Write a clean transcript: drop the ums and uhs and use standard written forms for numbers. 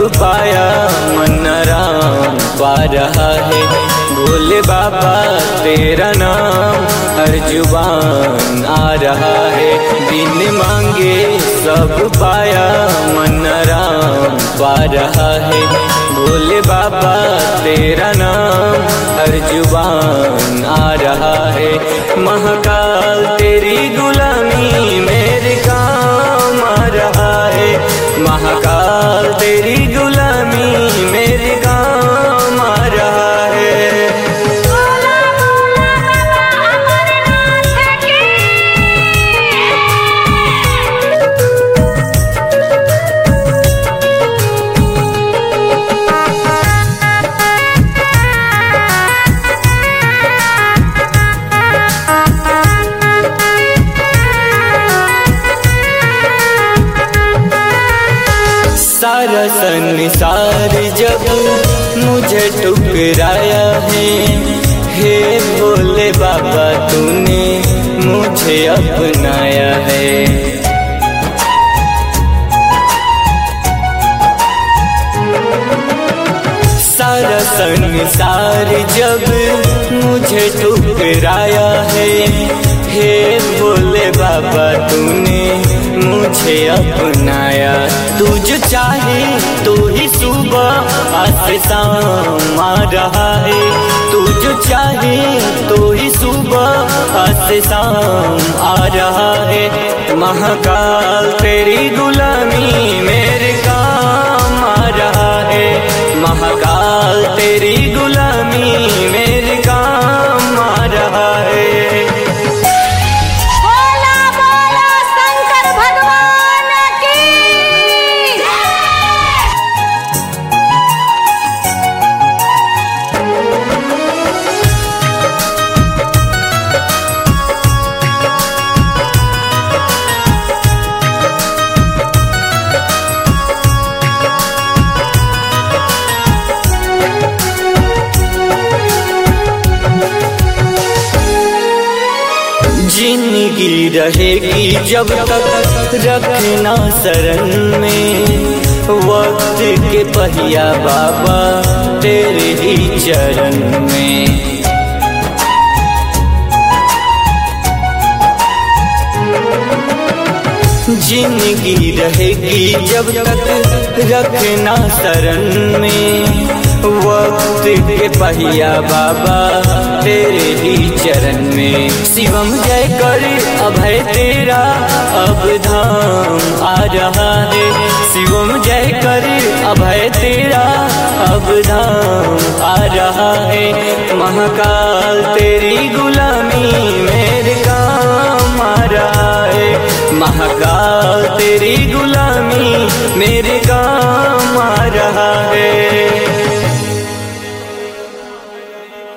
पाया मन आराम पा रहा है। भोले बाबा तेरा नाम हर जुबान आ रहा है। बिन मांगे सब पाया मन आराम पा रहा है। भोले बाबा तेरा नाम हर जुबान आ रहा है। महाकाल तेरी गुलामी मेरे काम आ रहा है। महाकाल तेरी गुलामी मेरे काम आ रहा है। बोला बोला बाबा अमरनाथ की। सारा संसार जब मुझे ठुकराया है। हे भोले बाबा तूने मुझे अपनाया है। सारा संसार जब मुझे ठुकराया है। हे भोले बाबा तूने मुझे अपनाया। तू जो चाहे तो ही सुबह आज शाम आ रहा है। तू जो चाहे तो ही सुबह आज शाम आ रहा है। महाकाल तेरी गुलामी मेरे काम आ रहा है। महाकाल तेरी गुलामी मेरे काम आ रहा है। बोला बोला शंकर भगवान की। जिंदगी रहेगी जब तक रखना शरण में। वक्त के पहिया बाबा तेरे ही चरण में। जिंदगी रहेगी जब तक रखना शरण में। वक्त के पहिया बाबा तेरे ही चरण में। शिवम जय कर अभय तेरा अब धाम आ रहा है। शिवम जय कर अभय तेरा अब धाम आ रहा है। महाकाल तेरी गुलामी मेरे काम आ रहा है। महाकाल तेरी गुलामी मेरे